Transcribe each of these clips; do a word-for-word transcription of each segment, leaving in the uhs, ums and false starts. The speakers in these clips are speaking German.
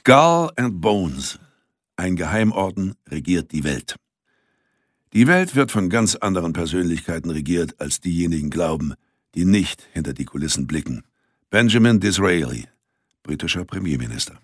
Skull and Bones. Ein Geheimorden regiert die Welt. Die Welt wird von ganz anderen Persönlichkeiten regiert, als diejenigen glauben, die nicht hinter die Kulissen blicken. Benjamin Disraeli, britischer Premierminister.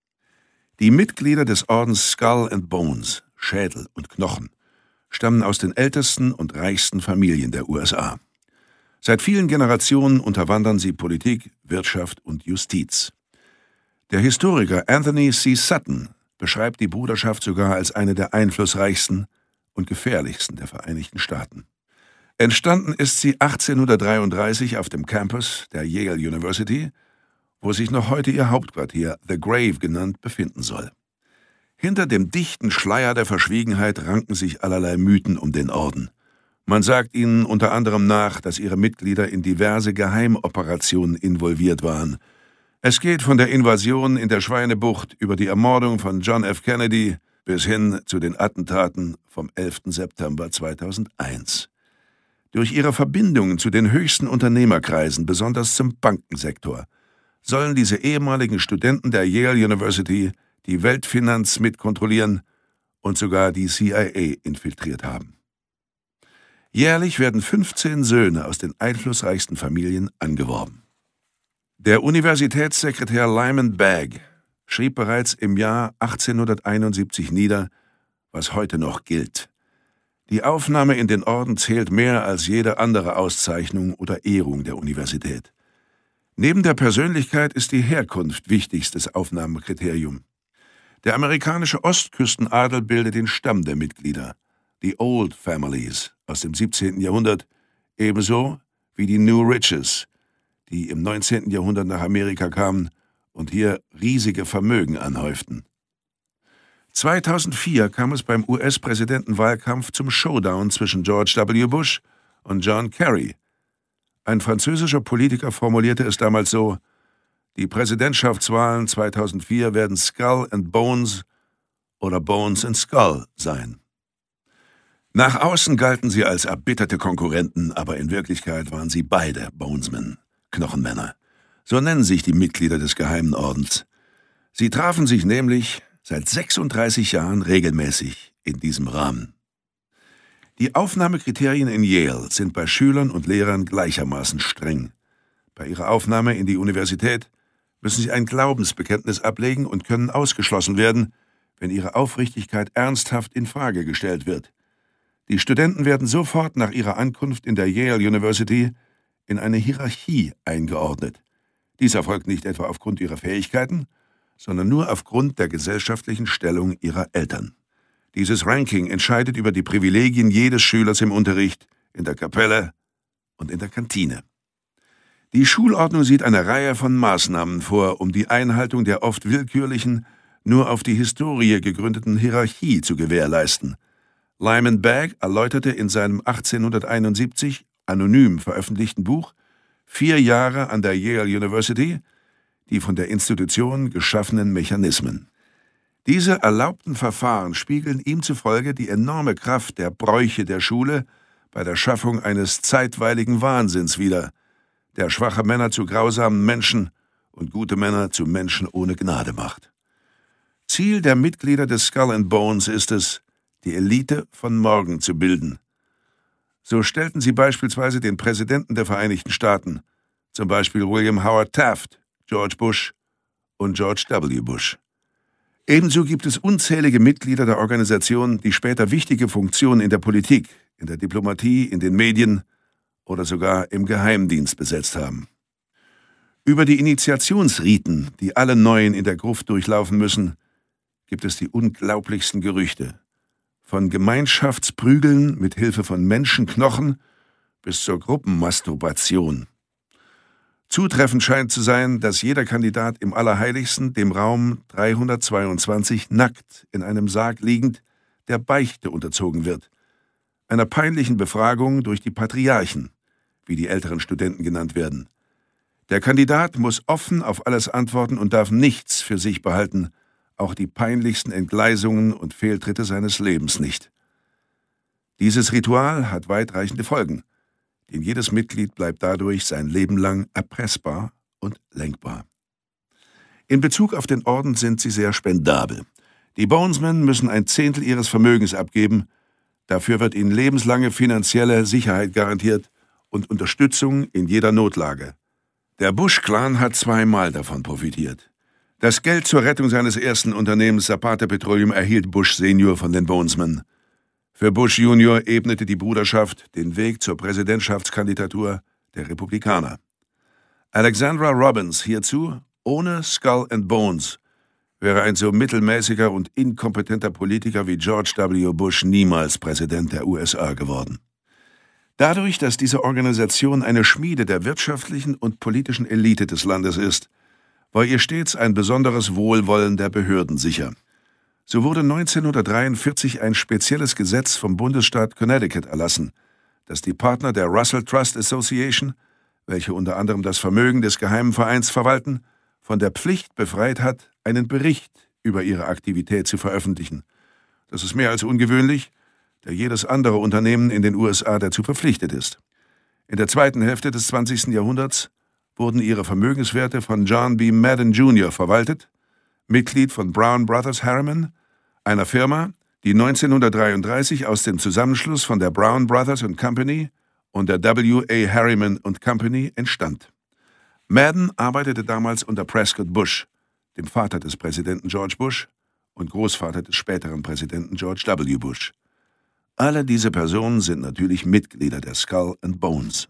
Die Mitglieder des Ordens Skull and Bones, Schädel und Knochen, stammen aus den ältesten und reichsten Familien der U S A. Seit vielen Generationen unterwandern sie Politik, Wirtschaft und Justiz. Der Historiker Anthony C. Sutton beschreibt die Bruderschaft sogar als eine der einflussreichsten und gefährlichsten der Vereinigten Staaten. Entstanden ist sie achtzehnhundertdreiunddreißig auf dem Campus der Yale University, wo sich noch heute ihr Hauptquartier, The Grave genannt, befinden soll. Hinter dem dichten Schleier der Verschwiegenheit ranken sich allerlei Mythen um den Orden. Man sagt ihnen unter anderem nach, dass ihre Mitglieder in diverse Geheimoperationen involviert waren. Es geht von der Invasion in der Schweinebucht über die Ermordung von John F. Kennedy bis hin zu den Attentaten vom elften September zweitausendeins. Durch ihre Verbindungen zu den höchsten Unternehmerkreisen, besonders zum Bankensektor, sollen diese ehemaligen Studenten der Yale University die Weltfinanz mitkontrollieren und sogar die C I A infiltriert haben. Jährlich werden fünfzehn Söhne aus den einflussreichsten Familien angeworben. Der Universitätssekretär Lyman Bagg schrieb bereits im Jahr achtzehnhunderteinundsiebzig nieder, was heute noch gilt. Die Aufnahme in den Orden zählt mehr als jede andere Auszeichnung oder Ehrung der Universität. Neben der Persönlichkeit ist die Herkunft wichtigstes Aufnahmekriterium. Der amerikanische Ostküstenadel bildet den Stamm der Mitglieder, die Old Families aus dem siebzehnten Jahrhundert, ebenso wie die New Riches, die im neunzehnten Jahrhundert nach Amerika kamen und hier riesige Vermögen anhäuften. zweitausendvier kam es beim U S-Präsidentenwahlkampf zum Showdown zwischen George W. Bush und John Kerry. Ein französischer Politiker formulierte es damals so: Die Präsidentschaftswahlen zweitausendvier werden Skull and Bones oder Bones and Skull sein. Nach außen galten sie als erbitterte Konkurrenten, aber in Wirklichkeit waren sie beide Bonesmen, Knochenmänner. So nennen sich die Mitglieder des Geheimen Ordens. Sie trafen sich nämlich seit sechsunddreißig Jahren regelmäßig in diesem Rahmen. Die Aufnahmekriterien in Yale sind bei Schülern und Lehrern gleichermaßen streng. Bei ihrer Aufnahme in die Universität müssen sie ein Glaubensbekenntnis ablegen und können ausgeschlossen werden, wenn ihre Aufrichtigkeit ernsthaft in Frage gestellt wird. Die Studenten werden sofort nach ihrer Ankunft in der Yale University in eine Hierarchie eingeordnet. Dies erfolgt nicht etwa aufgrund ihrer Fähigkeiten, sondern nur aufgrund der gesellschaftlichen Stellung ihrer Eltern. Dieses Ranking entscheidet über die Privilegien jedes Schülers im Unterricht, in der Kapelle und in der Kantine. Die Schulordnung sieht eine Reihe von Maßnahmen vor, um die Einhaltung der oft willkürlichen, nur auf die Historie gegründeten Hierarchie zu gewährleisten. Lyman Bagg erläuterte in seinem achtzehnhunderteinundsiebzig anonym veröffentlichten Buch Vier Jahre an der Yale University die von der Institution geschaffenen Mechanismen. Diese erlaubten Verfahren spiegeln ihm zufolge die enorme Kraft der Bräuche der Schule bei der Schaffung eines zeitweiligen Wahnsinns wider, der schwache Männer zu grausamen Menschen und gute Männer zu Menschen ohne Gnade macht. Ziel der Mitglieder des Skull and Bones ist es, die Elite von morgen zu bilden. So stellten sie beispielsweise den Präsidenten der Vereinigten Staaten, zum Beispiel William Howard Taft, George Bush und George W. Bush. Ebenso gibt es unzählige Mitglieder der Organisation, die später wichtige Funktionen in der Politik, in der Diplomatie, in den Medien oder sogar im Geheimdienst besetzt haben. Über die Initiationsriten, die alle Neuen in der Gruft durchlaufen müssen, gibt es die unglaublichsten Gerüchte. Von Gemeinschaftsprügeln mit Hilfe von Menschenknochen bis zur Gruppenmasturbation. Zutreffend scheint zu sein, dass jeder Kandidat im Allerheiligsten, dem Raum dreihundertzweiundzwanzig, nackt in einem Sarg liegend, der Beichte unterzogen wird. Einer peinlichen Befragung durch die Patriarchen, wie die älteren Studenten genannt werden. Der Kandidat muss offen auf alles antworten und darf nichts für sich behalten, auch die peinlichsten Entgleisungen und Fehltritte seines Lebens nicht. Dieses Ritual hat weitreichende Folgen, denn jedes Mitglied bleibt dadurch sein Leben lang erpressbar und lenkbar. In Bezug auf den Orden sind sie sehr spendabel. Die Bonesmen müssen ein Zehntel ihres Vermögens abgeben. Dafür wird ihnen lebenslange finanzielle Sicherheit garantiert und Unterstützung in jeder Notlage. Der Bush-Clan hat zweimal davon profitiert. Das Geld zur Rettung seines ersten Unternehmens Zapata Petroleum erhielt Bush Senior von den Bonesmen. Für Bush Junior ebnete die Bruderschaft den Weg zur Präsidentschaftskandidatur der Republikaner. Alexandra Robbins hierzu: ohne Skull and Bones wäre ein so mittelmäßiger und inkompetenter Politiker wie George W. Bush niemals Präsident der U S A geworden. Dadurch, dass diese Organisation eine Schmiede der wirtschaftlichen und politischen Elite des Landes ist, war ihr stets ein besonderes Wohlwollen der Behörden sicher. So wurde neunzehnhundertdreiundvierzig ein spezielles Gesetz vom Bundesstaat Connecticut erlassen, das die Partner der Russell Trust Association, welche unter anderem das Vermögen des Geheimen Vereins verwalten, von der Pflicht befreit hat, einen Bericht über ihre Aktivität zu veröffentlichen. Das ist mehr als ungewöhnlich, da jedes andere Unternehmen in den U S A dazu verpflichtet ist. In der zweiten Hälfte des zwanzigsten Jahrhunderts wurden ihre Vermögenswerte von John B. Madden Junior verwaltet, Mitglied von Brown Brothers Harriman, einer Firma, die neunzehnhundertdreiunddreißig aus dem Zusammenschluss von der Brown Brothers and Company und der W A Harriman and Company entstand. Madden arbeitete damals unter Prescott Bush, dem Vater des Präsidenten George Bush und Großvater des späteren Präsidenten George W. Bush. Alle diese Personen sind natürlich Mitglieder der Skull and Bones.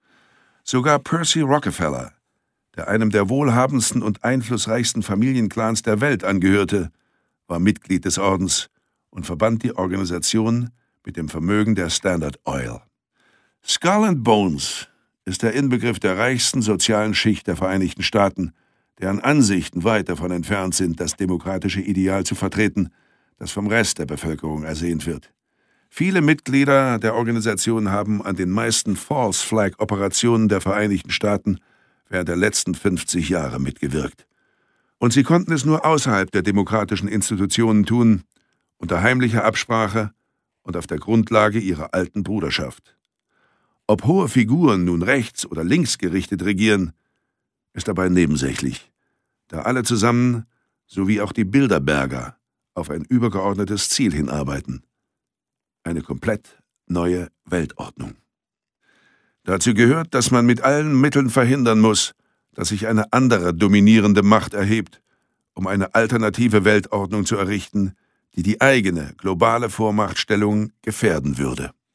Sogar Percy Rockefeller, der einem der wohlhabendsten und einflussreichsten Familienclans der Welt angehörte, war Mitglied des Ordens und verband die Organisation mit dem Vermögen der Standard Oil. Skull and Bones ist der Inbegriff der reichsten sozialen Schicht der Vereinigten Staaten, deren Ansichten weit davon entfernt sind, das demokratische Ideal zu vertreten, das vom Rest der Bevölkerung ersehnt wird. Viele Mitglieder der Organisation haben an den meisten False-Flag-Operationen der Vereinigten Staaten während der letzten fünfzig Jahre mitgewirkt. Und sie konnten es nur außerhalb der demokratischen Institutionen tun, unter heimlicher Absprache und auf der Grundlage ihrer alten Bruderschaft. Ob hohe Figuren nun rechts- oder linksgerichtet regieren, ist dabei nebensächlich, da alle zusammen, sowie auch die Bilderberger, auf ein übergeordnetes Ziel hinarbeiten: eine komplett neue Weltordnung. Dazu gehört, dass man mit allen Mitteln verhindern muss, dass sich eine andere dominierende Macht erhebt, um eine alternative Weltordnung zu errichten, die die eigene globale Vormachtstellung gefährden würde.